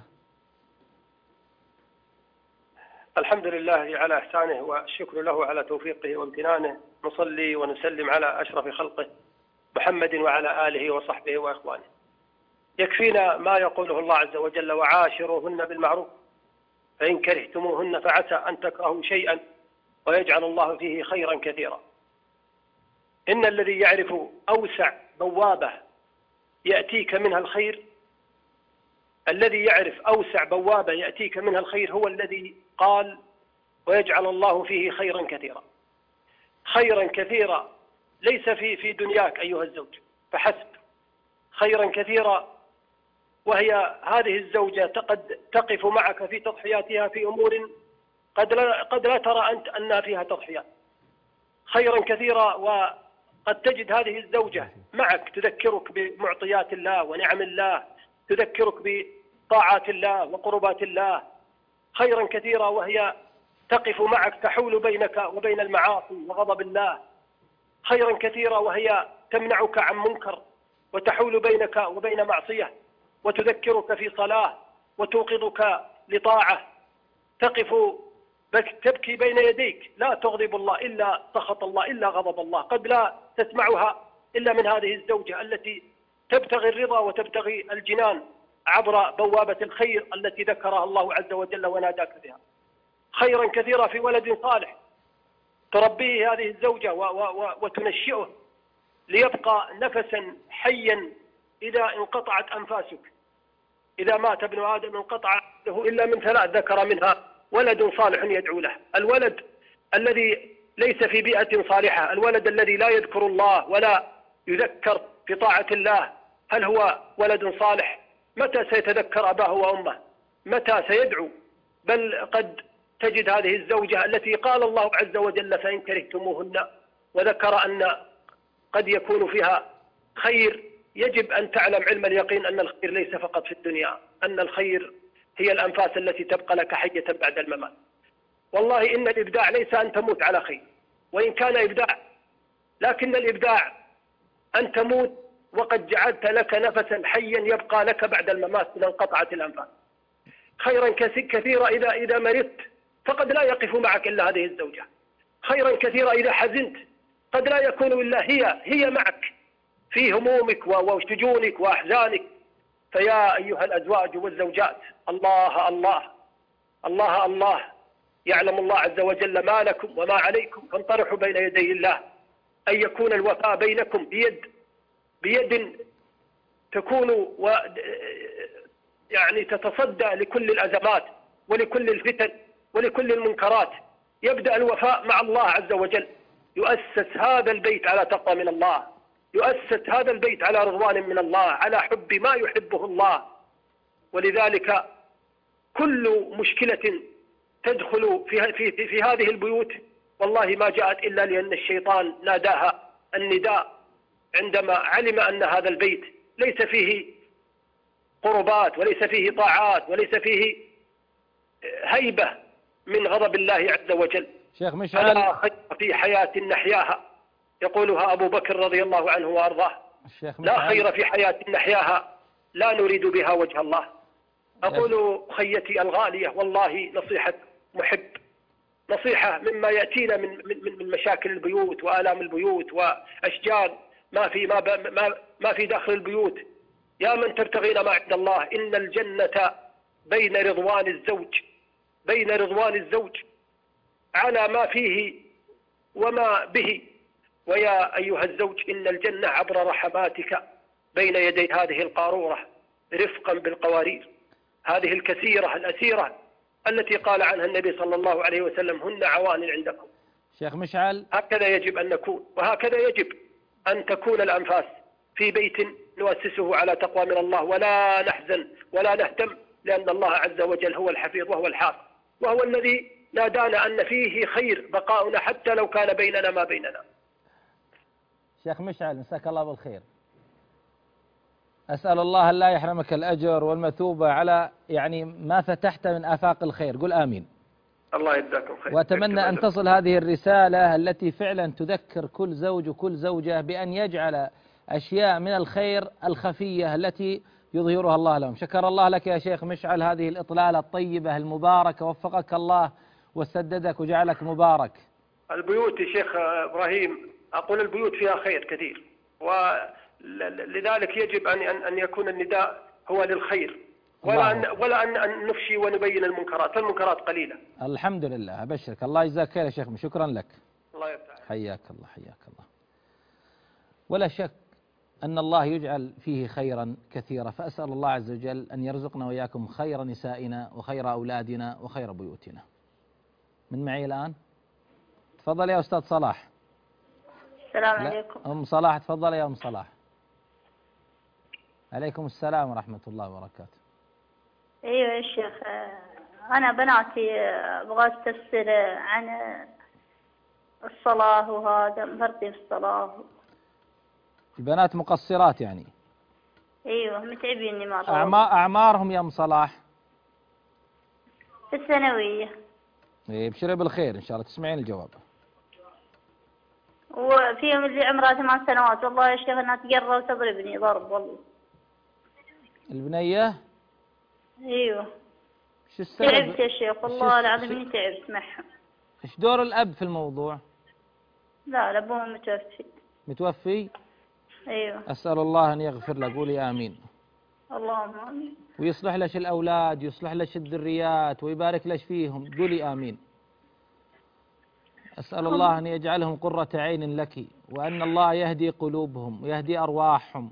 الحمد لله على إحسانه والشكر له على توفيقه وامتنانه. نصلي ونسلم على أشرف خلقه محمد وعلى آله وصحبه وإخوانه. يكفينا ما يقوله الله عز وجل: وعاشروهن بالمعروف فإن كرهتموهن فعسى أن تكرهوا شيئا ويجعل الله فيه خيرا كثيرا. إن الذي يعرف أوسع بوابة يأتيك منها الخير، الذي يعرف أوسع بوابة يأتيك منها الخير هو الذي قال: ويجعل الله فيه خيرا كثيرا. خيرا كثيرا ليس في في دنياك أيها الزوج فحسب، خيرا كثيرا وهي هذه الزوجة قد تقف معك في تضحياتها في أمور قد لا, قد لا ترى أنت أنها فيها تضحيات. خيرا كثيرا وقد تجد هذه الزوجة معك تذكرك بمعطيات الله ونعم الله، تذكرك بطاعات الله وقربات الله. خيرا كثيرا وهي تقف معك تحول بينك وبين المعاصي وغضب الله. خيرا كثيرا وهي تمنعك عن منكر وتحول بينك وبين معصية، وتذكرك في صلاة وتوقظك لطاعة. تقف تبكي بين يديك، لا تغضب الله إلا سخط الله إلا غضب الله. قد لا تسمعها إلا من هذه الزوجة التي تبتغي الرضا وتبتغي الجنان عبر بوابة الخير التي ذكرها الله عز وجل وناداك بها. خيرا كثيرا في ولد صالح تربيه هذه الزوجة وتنشئه ليبقى نفسا حيا إذا انقطعت أنفاسك. إذا مات ابن آدم انقطع له إلا من ثلاث، ذكر منها ولد صالح يدعو له. الولد الذي ليس في بيئة صالحة، الولد الذي لا يذكر الله ولا يذكر في طاعة الله، هل هو ولد صالح؟ متى سيتذكر أباه وأمه؟ متى سيدعو؟ بل قد تجد هذه الزوجة التي قال الله عز وجل فإن كرهتموهن، وذكر أن قد يكون فيها خير. يجب أن تعلم علم اليقين أن الخير ليس فقط في الدنيا، أن الخير هي الأنفاس التي تبقى لك حية بعد الممات. والله إن الإبداع ليس أن تموت على خير، وإن كان إبداع، لكن الإبداع أن تموت وقد جعلت لك نفسا حيا يبقى لك بعد الممات إذا انقطعت الأنفاس. خيرا كثيرا إذا إذا مرضت فقد لا يقف معك إلا هذه الزوجة. خيرا كثيرا إذا حزنت قد لا يكون إلا هي هي معك في همومك وشجونك وأحزانك. فيا أيها الأزواج والزوجات، الله الله الله الله يعلم الله عز وجل ما لكم وما عليكم، فانطرحوا بين يدي الله أن يكون الوفاء بينكم بيد بيد تكون و يعني تتصدى لكل الأزمات ولكل الفتن ولكل المنكرات. يبدأ الوفاء مع الله عز وجل، يؤسس هذا البيت على تقوى من الله، يؤسس هذا البيت على رضوان من الله، على حب ما يحبه الله. ولذلك كل مشكلة تدخل في, في, في, في هذه البيوت والله ما جاءت إلا لأن الشيطان ناداها النداء عندما علم أن هذا البيت ليس فيه قربات وليس فيه طاعات وليس فيه هيبة من غضب الله عز وجل. شيخ مشعل، ألا خير في حياة نحياها، يقولها أبو بكر رضي الله عنه وأرضاه، لا خير في حياة نحياها لا نريد بها وجه الله. أقول خيتي الغالية، والله نصيحة محب، نصيحة مما يأتينا من من من مشاكل البيوت وآلام البيوت وأشجار ما في ما ما ما في داخل البيوت. يا من تبتغين ما عند الله، إن الجنة بين رضوان الزوج بين رضوان الزوج على ما فيه وما به. ويا أيها الزوج إن الجنة عبر رحماتك بين يدي هذه القارورة رفقا بالقوارير، هذه الكثيرة الأسيرة التي قال عنها النبي صلى الله عليه وسلم هن عوان عندكم. شيخ مشعل، هكذا يجب أن نكون، وهكذا يجب أن تكون الأنفاس في بيت نؤسسه على تقوى من الله، ولا نحزن ولا نهتم، لأن الله عز وجل هو الحفيظ وهو الحافظ، وهو الذي نادانا أن فيه خير بقاؤنا حتى لو كان بيننا ما بيننا. شيخ مشعل، مساك الله بالخير. أسأل الله أن لا يحرمك الأجر والمثوبة على يعني ما فتحت من آفاق الخير، قل آمين. الله يجزاكم خير. وأتمنى أن تصل هذه الرسالة التي فعلا تذكر كل زوج وكل زوجة بأن يجعل أشياء من الخير الخفية التي يظهرها الله لهم. شكر الله لك يا شيخ مشعل هذه الإطلالة الطيبة المباركة، وفقك الله وسددك وجعلك مبارك. البيوت يا شيخ إبراهيم، أقول البيوت فيها خير كثير، ولذلك يجب أن أن يكون النداء هو للخير، ولا أن ولا أن نفشي ونبين المنكرات، المنكرات قليلة. الحمد لله، أبشرك، الله يجزاك خير يا شيخ، شكرا لك. الله يفتح. حياك الله حياك الله. ولا شك أن الله يجعل فيه خيرا كثيرا، فأسأل الله عز وجل أن يرزقنا وإياكم خير نسائنا وخير أولادنا وخير بيوتنا. من معي الآن؟ تفضل يا أستاذ صلاح. السلام عليكم. أم صلاح، تفضل يا أم صلاح. عليكم السلام ورحمة الله وبركاته. أيوة يا شيخ، أنا بناتي أبغى أستفسر عن الصلاة، وهذا مفرطين في الصلاة. البنات مقصرات يعني؟ أيوة متعبيني مرة. أعمار أعمارهم يا أم صلاح؟ في الثانوية. إيه، ابشري بالخير إن شاء الله، تسمعين الجواب. وفيهم اللي عمرها ثمان سنوات، والله يا شيخ انها تقرر وتضربني ضرب والله. البنية؟ ايوه. شو السبب؟ تعبت يا شيخ والله العظيم اني تعبت معهم. ايش دور الأب في الموضوع؟ لا ابوه متوفي. متوفي؟ ايوه. أسأل الله أن يغفر له، قولي آمين. اللهم آمين. ويصلح لك الأولاد، يصلح لك الذريات، ويبارك لك فيهم. قولي آمين. أسأل الله أن يجعلهم قرة عين لك، وأن الله يهدي قلوبهم ويهدي أرواحهم.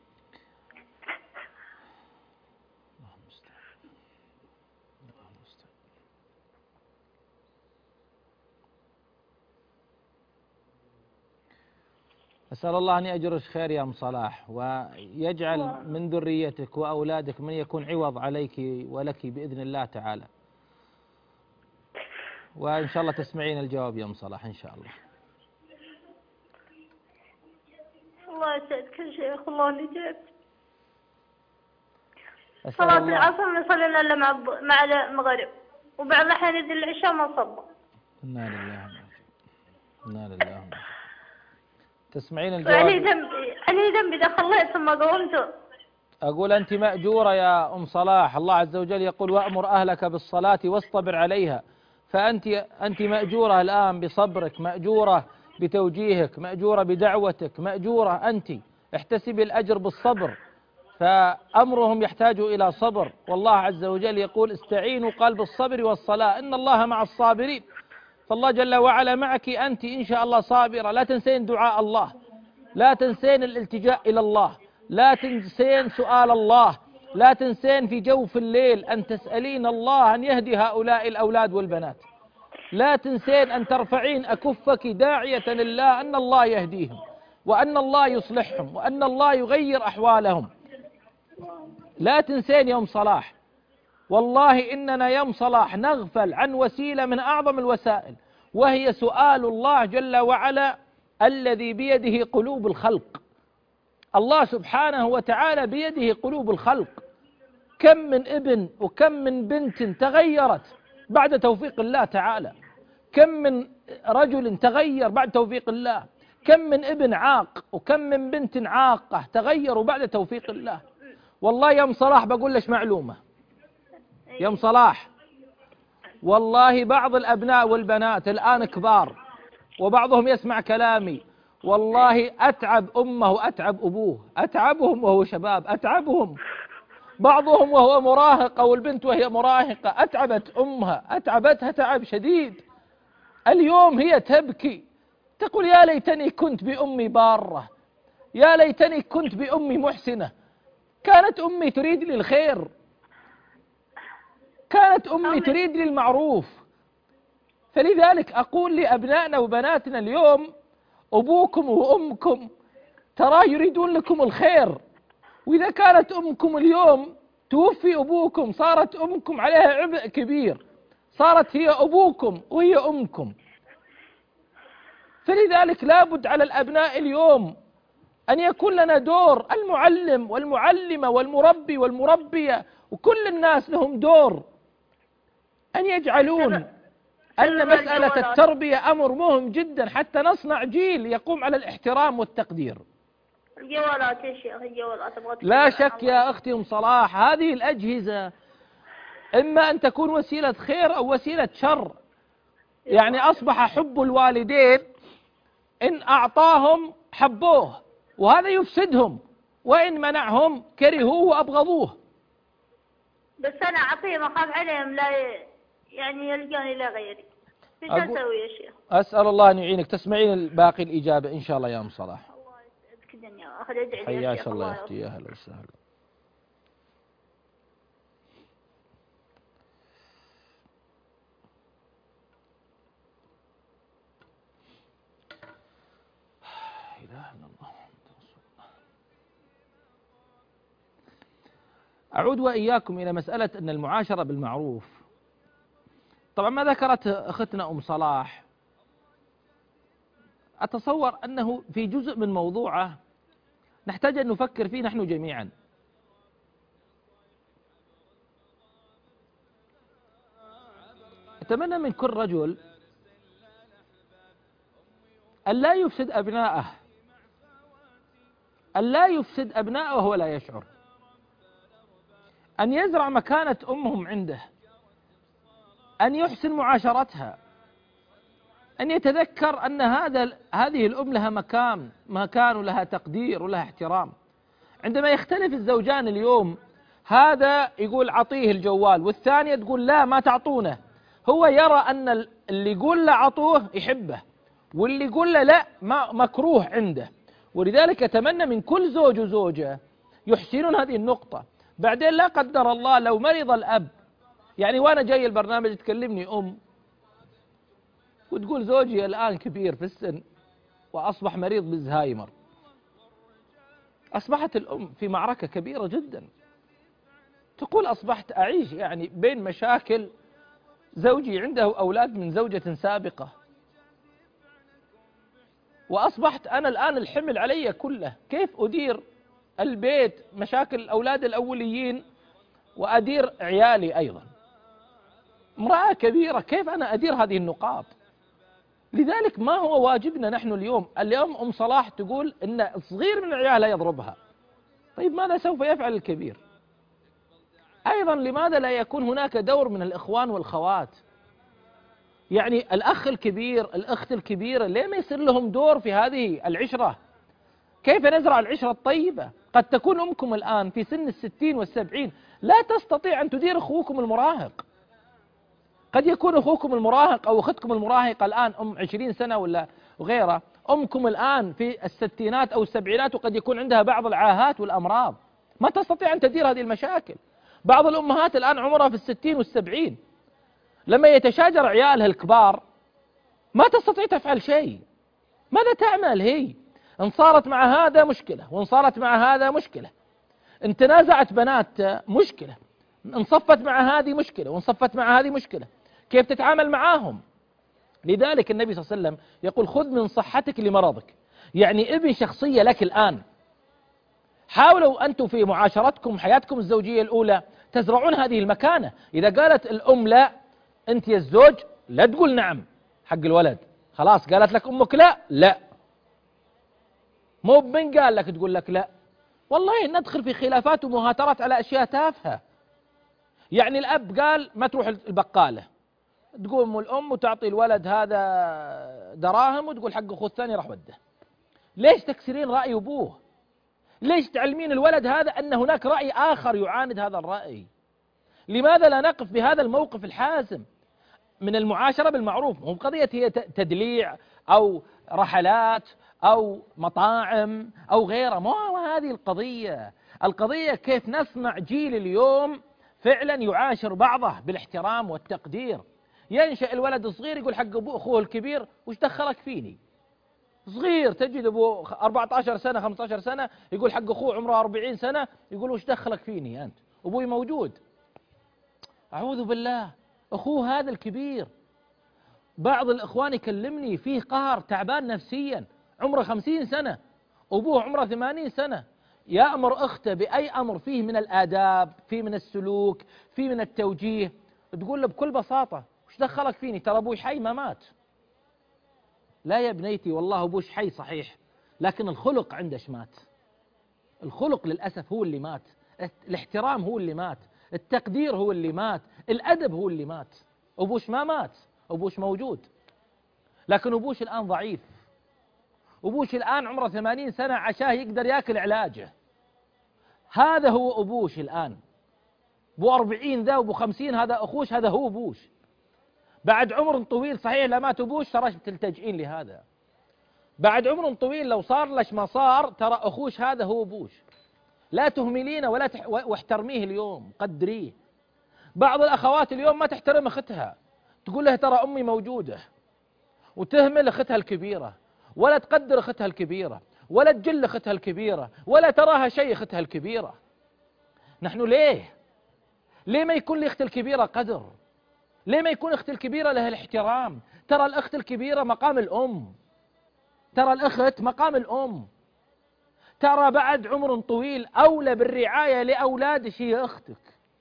أسأل الله أن يأجرك خير يا أم صلاح، ويجعل من ذريتك وأولادك من يكون عوض عليك ولك بإذن الله تعالى. وإن شاء الله تسمعين الجواب يا أم صلاح إن شاء الله. الله يسعدك يا شيخ، الله اللي جاب. أسأل صلاة الله. العصر نصلي إلا مع الض- مع المغرب، وبعض الأحيان يدي العشاء ما نصلي. إنا لله إنا لله. تسمعين علي الجواب؟ ذنبي علي ذنبي إذا خليت ثم قولت. أقول أنت مأجورة يا أم صلاح. الله عز وجل يقول وأمر أهلك بالصلاة واصطبر عليها. فأنت أنت مأجورة الآن بصبرك، مأجورة بتوجيهك، مأجورة بدعوتك، مأجورة أنت. احتسبي الأجر بالصبر، فأمرهم يحتاج إلى صبر. والله عز وجل يقول استعينوا قال بالصبر والصلاة إن الله مع الصابرين. فالله جل وعلا معك أنت إن شاء الله صابرة. لا تنسين دعاء الله، لا تنسين الالتجاء إلى الله، لا تنسين سؤال الله، لا تنسين في جوف الليل أن تسألين الله أن يهدي هؤلاء الأولاد والبنات. لا تنسين أن ترفعين أكفك داعية لله أن الله يهديهم، وأن الله يصلحهم، وأن الله يغير أحوالهم. لا تنسين يوم صلاح. والله إننا يوم صلاح نغفل عن وسيلة من أعظم الوسائل، وهي سؤال الله جل وعلا الذي بيده قلوب الخلق. الله سبحانه وتعالى بيده قلوب الخلق. كم من ابن وكم من بنت تغيرت بعد توفيق الله تعالى، كم من رجل تغير بعد توفيق الله، كم من ابن عاق وكم من بنت عاقة تغيروا بعد توفيق الله. والله يا ام صلاح بقول لك معلومة يا ام صلاح، والله بعض الأبناء والبنات الآن كبار وبعضهم يسمع كلامي، والله أتعب أمه وأتعب أبوه، أتعبهم وهو شباب، أتعبهم. بعضهم وهو مراهق أو البنت وهي مراهقة أتعبت أمها، أتعبتها تعب شديد. اليوم هي تبكي تقول يا ليتني كنت بأمي بارة، يا ليتني كنت بأمي محسنة، كانت أمي تريد لي الخير، كانت أمي تريد لي المعروف. فلذلك أقول لأبنائنا وبناتنا اليوم أبوكم وأمكم ترى يريدون لكم الخير، وإذا كانت أمكم اليوم توفي أبوكم صارت أمكم عليها عبء كبير، صارت هي أبوكم وهي أمكم. فلذلك لابد على الأبناء اليوم أن يكون لنا دور، المعلم والمعلمة والمربي والمربية وكل الناس لهم دور، أن يجعلون أن مسألة التربية أمر مهم جدا حتى نصنع جيل يقوم على الاحترام والتقدير. الجوالات يا شيخ، الجوالات. لا شك يا أختي أم صلاح هذه الأجهزة إما أن تكون وسيلة خير أو وسيلة شر. يعني أصبح حب الوالدين إن أعطاهم حبوه، وهذا يفسدهم، وإن منعهم كرهوه وأبغضوه. بس أنا أعطيهم أخاف عليهم لا ي... يعني يلقوني إلى غيري. ايش أقول... أسوي يا شيخ؟ أسأل الله أن يعينك. تسمعين باقي الإجابة إن شاء الله يا أم صلاح. الله يسعدك الدنيا وآخر. ادعي لي حياك يا شيخ. الله الله يا أختي، يا هلا وسهلا. أعود وإياكم إلى مسألة أن المعاشرة بالمعروف. طبعا ما ذكرت أختنا أم صلاح أتصور أنه في جزء من موضوعه نحتاج أن نفكر فيه نحن جميعا. أتمنى من كل رجل أن لا يفسد أبناءه، أن لا يفسد أبناءه وهو لا يشعر، أن يزرع مكانة أمهم عنده، أن يحسن معاشرتها، أن يتذكر أن هذا هذه الأم لها مكان مكان ولها تقدير ولها احترام. عندما يختلف الزوجان اليوم هذا يقول عطيه الجوال، والثانية تقول لا ما تعطونه. هو يرى أن اللي يقول له عطوه يحبه، واللي يقول له لا ما مكروه عنده. ولذلك أتمنى من كل زوج وزوجة يحسنون هذه النقطة. بعدين لا قدر الله لو مرض الأب، يعني وأنا جاي البرنامج تكلمني أم وتقول زوجي الآن كبير في السن وأصبح مريض بالزهايمر، أصبحت الأم في معركة كبيرة جدا. تقول أصبحت أعيش يعني بين مشاكل، زوجي عنده أولاد من زوجة سابقة، وأصبحت أنا الآن الحمل علي كله، كيف أدير البيت، مشاكل الأولاد الأوليين، وأدير عيالي أيضا، امرأة كبيرة، كيف أنا أدير هذه النقاط؟ لذلك ما هو واجبنا نحن اليوم؟ اليوم أم صلاح تقول إن الصغير من عيالها يضربها، طيب ماذا سوف يفعل الكبير؟ أيضا لماذا لا يكون هناك دور من الإخوان والخوات؟ يعني الأخ الكبير، الأخت الكبيرة، ليه ما يصير لهم دور في هذه العشرة؟ كيف نزرع العشرة الطيبة؟ قد تكون أمكم الآن في سن الستين والسبعين لا تستطيع أن تدير أخوكم المراهق. قد يكون أخوكم المراهق أو أختكم المراهقة الآن أم عشرين سنة ولا غيره، أمكم الآن في الستينات أو السبعينات، وقد يكون عندها بعض العاهات والأمراض، ما تستطيع أن تدير هذه المشاكل. بعض الأمهات الآن عمرها في الستين والسبعين، لما يتشاجر عيالها الكبار ما تستطيع تفعل شيء. ماذا تعمل هي؟ إن صارت مع هذا مشكلة، وإن صارت مع هذا مشكلة، إن تنازعت بنات مشكلة، إن صفت مع هذه مشكلة، وإن صفت مع هذه مشكلة، كيف تتعامل معاهم؟ لذلك النبي صلى الله عليه وسلم يقول خذ من صحتك لمرضك، يعني ابني شخصية لك الآن. حاولوا أنتم في معاشرتكم، حياتكم الزوجية الأولى، تزرعون هذه المكانة. إذا قالت الأم لا، أنت يا الزوج لا تقول نعم حق الولد، خلاص قالت لك أمك لا، لا، مو بمن قال لك تقول لك لا. والله ندخل في خلافات ومهاترات على أشياء تافهة. يعني الأب قال ما تروح البقالة، تقوم الأم وتعطي الولد هذا دراهم وتقول حق أخوه الثاني راح وده. ليش تكسرين رأي أبوه؟ ليش تعلمين الولد هذا أن هناك رأي آخر يعاند هذا الرأي؟ لماذا لا نقف بهذا الموقف الحازم من المعاشرة بالمعروف؟ مو قضية هي تدليع أو رحلات أو مطاعم أو غيره، ما هو هذه القضية. القضية كيف نصنع جيل اليوم فعلا يعاشر بعضه بالاحترام والتقدير. ينشأ الولد الصغير يقول حق أبوه أخوه الكبير وش دخلك فيني؟ صغير تجد أبوه أربعة عشر سنة خمسة عشر سنة يقول حق أخوه عمره أربعين سنة يقول وش دخلك فيني أنت؟ أبوي موجود. أعوذ بالله، أخوه هذا الكبير. بعض الإخوان يكلمني فيه قهر، تعبان نفسيا، عمره خمسين سنة، أبوه عمره ثمانين سنة، يأمر أخته بأي أمر فيه من الآداب، فيه من السلوك، فيه من التوجيه، تقول له بكل بساطة وش دخلك فيني؟ ترى أبوي حي ما مات. لا يا بنيتي، والله أبوش حي صحيح، لكن الخلق عندش مات. الخلق للأسف هو اللي مات، الاحترام هو اللي مات، التقدير هو اللي مات، الأدب هو اللي مات. أبوش ما مات، أبوش موجود، لكن أبوش الآن ضعيف. أبوش الآن عمره ثمانين سنة عشان يقدر يأكل علاجه. هذا هو أبوش الآن. بو أربعين ذا وبو خمسين هذا أخوش، هذا هو أبوش. بعد عمر طويل صحيح لما تبوش ترى تلتجئين لهذا. بعد عمر طويل لو صار لش ما صار ترى أخوش هذا هو أبوش. لا تهملينه ولا تح... واحترميه اليوم، قدريه. بعض الأخوات اليوم ما تحترم أختها، تقول لها ترى أمي موجودة، وتهمل أختها الكبيرة، ولا تقدر أختها الكبيرة، ولا تجل أختها الكبيرة، ولا تراها شيء أختها الكبيرة. نحن ليه؟ ليه ما يكون لأخت الكبيرة قدر؟ ليه ما يكون أخت الكبيرة لها الاحترام؟ ترى الأخت الكبيرة مقام الأم، ترى الأخت مقام الأم، ترى بعد عمر طويل أولى بالرعاية لأولادك هي أختك.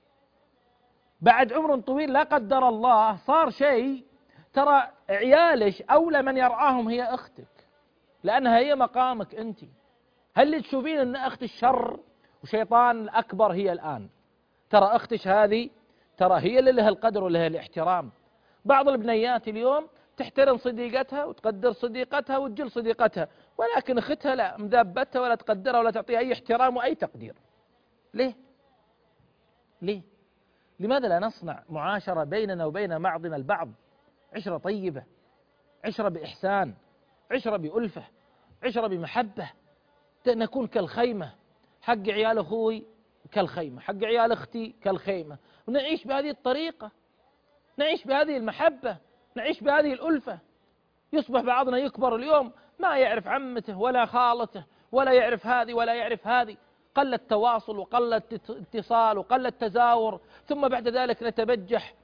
بعد عمر طويل لا قدر الله صار شيء، ترى عيالك أولى من يرعاهم هي أختك، لأنها هي مقامك أنت. هل اللي تشوفين أن أخت الشر وشيطان الأكبر هي الآن؟ ترى أختك هذه ترى هي اللي لها القدر ولها الاحترام. بعض البنيات اليوم تحترم صديقتها وتقدر صديقتها وتجل صديقتها، ولكن أختها لا، مذابتها ولا تقدرها ولا تعطيها أي احترام وأي تقدير. ليه؟ ليه؟ لماذا لا نصنع معاشرة بيننا وبين بعضنا البعض، عشرة طيبة، عشرة بإحسان، عشرة بألفة، عشرة بمحبة، نكون كالخيمة، حق عيال أخوي كالخيمة، حق عيال أختي كالخيمة، ونعيش بهذه الطريقة، نعيش بهذه المحبة، نعيش بهذه الألفة. يصبح بعضنا يكبر اليوم ما يعرف عمته ولا خالته ولا يعرف هذه ولا يعرف هذه، قل التواصل وقل الاتصال وقل التزاور، ثم بعد ذلك نتبجح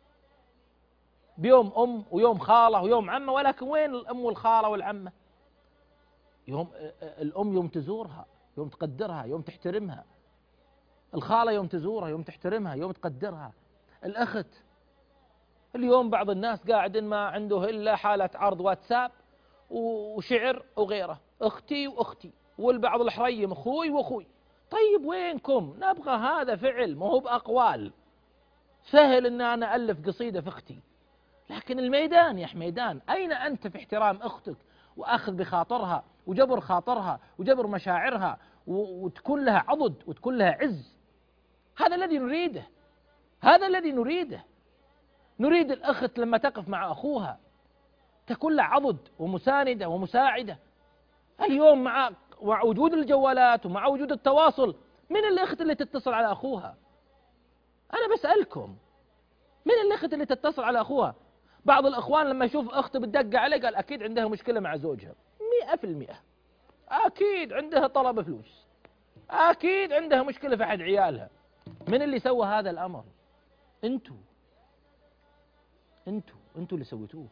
بيوم أم ويوم خالة ويوم عمة، ولكن وين الأم والخالة والعمة؟ يوم الأم يوم تزورها، يوم تقدرها، يوم تحترمها، الخالة يوم تزورها، يوم تحترمها، يوم تقدرها، الأخت. اليوم بعض الناس قاعد ما عنده إلا حالة عرض واتساب وشعر وغيره، أختي وأختي، والبعض الحريم أخوي وأخوي. طيب وينكم؟ نبغى هذا فعل، ما هو بأقوال. سهل أن أنا ألف قصيدة في أختي، لكن الميدان يا حميدان، أين أنت في احترام أختك وأخذ بخاطرها وجبر خاطرها وجبر مشاعرها وتكون لها عضد وتكون لها عز؟ هذا الذي نريده، هذا الذي نريده. نريد الأخت لما تقف مع أخوها تكون لها عضد ومساندة ومساعدة. اليوم مع وجود الجوالات ومع وجود التواصل، من الأخت اللي تتصل على أخوها؟ أنا بسألكم، من الأخت اللي تتصل على أخوها؟ بعض الأخوان لما يشوف أخته بتدق عليه قال أكيد عندها مشكلة مع زوجها، مئة في المئة أكيد عندها طلب فلوس، أكيد عندها مشكلة في أحد عيالها. من اللي سوى هذا الأمر؟ أنتوا أنتوا أنتوا اللي سويتوه.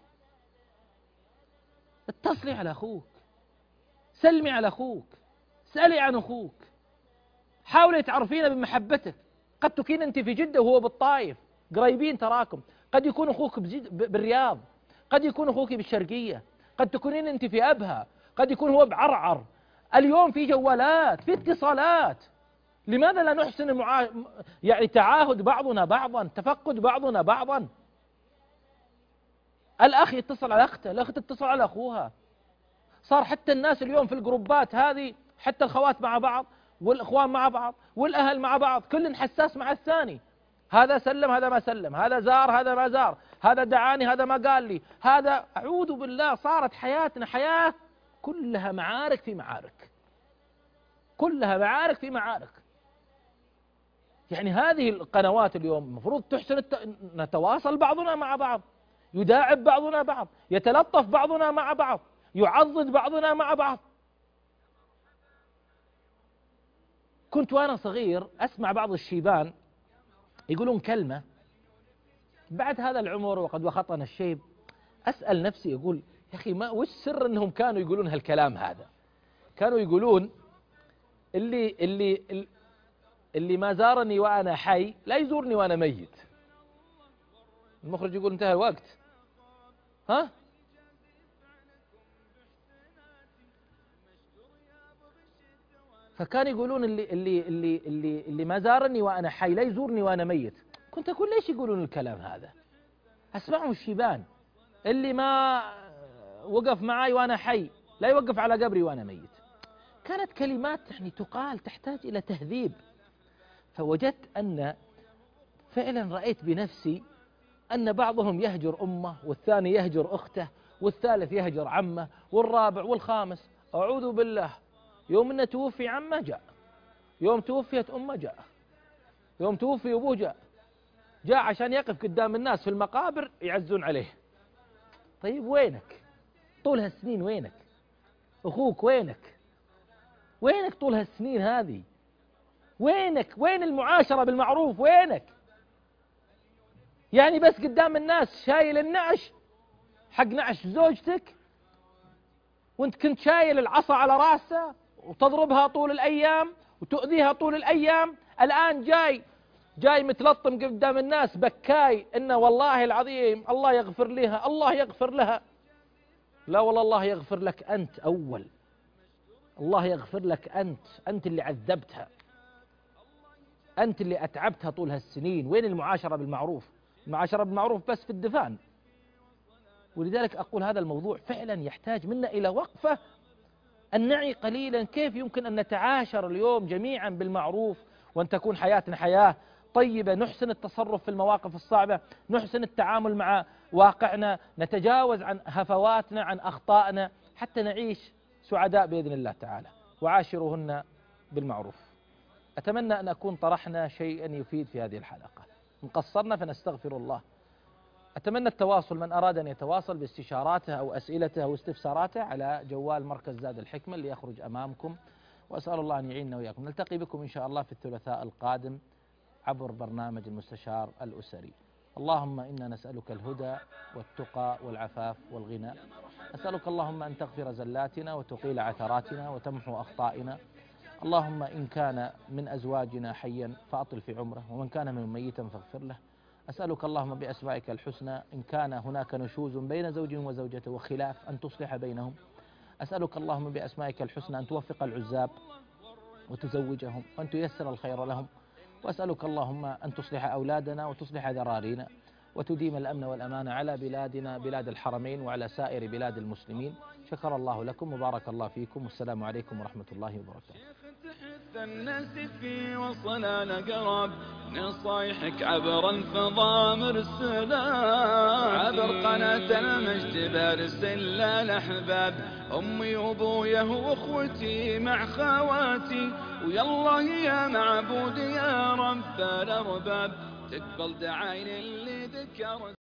اتصلي على أخوك، سلمي على أخوك، سألي عن أخوك، حاولي تعرفينه بمحبتك. قد تكون أنت في جدة وهو بالطائف، قريبين تراكم، قد يكون أخوك بالرياض، قد يكون أخوك بالشرقية، قد تكونين أنت في أبها، قد يكون هو بعرعر. اليوم في جوالات، في اتصالات، لماذا لا نحسن المعا... يعني تعاهد بعضنا بعضا، تفقد بعضنا بعضا. الأخ يتصل على أخته، الأخت تتصل على أخوها. صار حتى الناس اليوم في الجروبات هذه، حتى الخوات مع بعض والإخوان مع بعض والأهل مع بعض، كل حساس مع الثاني. هذا سلم هذا ما سلم، هذا زار هذا ما زار، هذا دعاني هذا ما قال لي، هذا أعوذ بالله. صارت حياتنا حياة كلها معارك في معارك، كلها معارك في معارك. يعني هذه القنوات اليوم المفروض تحسن الت... نتواصل بعضنا مع بعض، يداعب بعضنا بعض، يتلطف بعضنا مع بعض، يعضد بعضنا مع بعض. كنت وأنا صغير أسمع بعض الشيبان يقولون كلمة بعد هذا العمر وقد وخطنا الشيب، أسأل نفسي أقول يا أخي ما وش سر أنهم كانوا يقولون هالكلام هذا؟ كانوا يقولون اللي اللي اللي ما زارني وأنا حي لا يزورني وأنا ميت. المخرج يقول انتهى الوقت. ها؟ فكان يقولون اللي اللي اللي اللي اللي ما زارني وأنا حي لا يزورني وأنا ميت. كنت أقول ليش يقولون الكلام هذا؟ أسمعهم الشيبان، اللي ما وقف معي وأنا حي لا يوقف على قبري وأنا ميت. كانت كلمات يعني تقال تحتاج إلى تهذيب. فوجدت أن فعلا رأيت بنفسي أن بعضهم يهجر أمه، والثاني يهجر أخته، والثالث يهجر عمه، والرابع والخامس. أعوذ بالله. يوم أنه توفي عمه جاء، يوم توفيت أمه جاء، يوم توفي أبوه جاء، جاء عشان يقف قدام الناس في المقابر يعزون عليه. طيب وينك طول هالسنين؟ وينك أخوك؟ وينك وينك طول هالسنين هذه؟ وينك؟ وين المعاشرة بالمعروف؟ وينك؟ يعني بس قدام الناس شايل النعش حق نعش زوجتك، وانت كنت شايل العصا على راسه وتضربها طول الأيام وتؤذيها طول الأيام. الآن جاي جاي متلطم قدام الناس بكاي إنه والله العظيم الله يغفر لها، الله يغفر لها. لا والله الله يغفر لك أنت أول، الله يغفر لك أنت، أنت اللي عذبتها، أنت اللي أتعبتها طول هالسنين. وين المعاشرة بالمعروف؟ المعاشرة بالمعروف بس في الدفان. ولذلك أقول هذا الموضوع فعلا يحتاج منا إلى وقفة، أن نعي قليلا كيف يمكن أن نتعاشر اليوم جميعا بالمعروف، وأن تكون حياتنا حياة الطيبة، نحسن التصرف في المواقف الصعبة، نحسن التعامل مع واقعنا، نتجاوز عن هفواتنا، عن أخطائنا، حتى نعيش سعداء بإذن الله تعالى. وعاشروهن بالمعروف. أتمنى أن أكون طرحنا شيئا يفيد في هذه الحلقة، إن قصرنا فنستغفر الله. أتمنى التواصل، من أراد أن يتواصل باستشاراته أو أسئلته أو استفساراته على جوال مركز زاد الحكمة اللي يخرج أمامكم، وأسأل الله أن يعيننا وإياكم. نلتقي بكم إن شاء الله في الثلاثاء القادم عبر برنامج المستشار الأسري. اللهم إنا نسألك الهدى والتقى والعفاف والغنى. أسألك اللهم أن تغفر زلاتنا وتقيل عثراتنا وتمحو أخطائنا. اللهم إن كان من أزواجنا حيا فأطل في عمره، ومن كان من ميتا فاغفر له. أسألك اللهم بأسمائك الحسنى إن كان هناك نشوز بين زوج وزوجته وخلاف أن تصلح بينهم. أسألك اللهم بأسمائك الحسنى أن توفق العزاب وتزوجهم وأن تيسر الخير لهم. وأسألك اللهم أن تصلح أولادنا وتصلح ذرارينا وتديم الأمن والأمان على بلادنا بلاد الحرمين وعلى سائر بلاد المسلمين. شكر الله لكم وبارك الله فيكم، والسلام عليكم ورحمة الله وبركاته. الناس في وصل لقرب نصايحك عبر الفضاء مرسلة، عبر قناة المجد برسل الأحباب، أمي وأبويا وأخوتي مع خواتي، ويالله يا معبود يا رب الأرباب تقبل دعاين اللي ذكر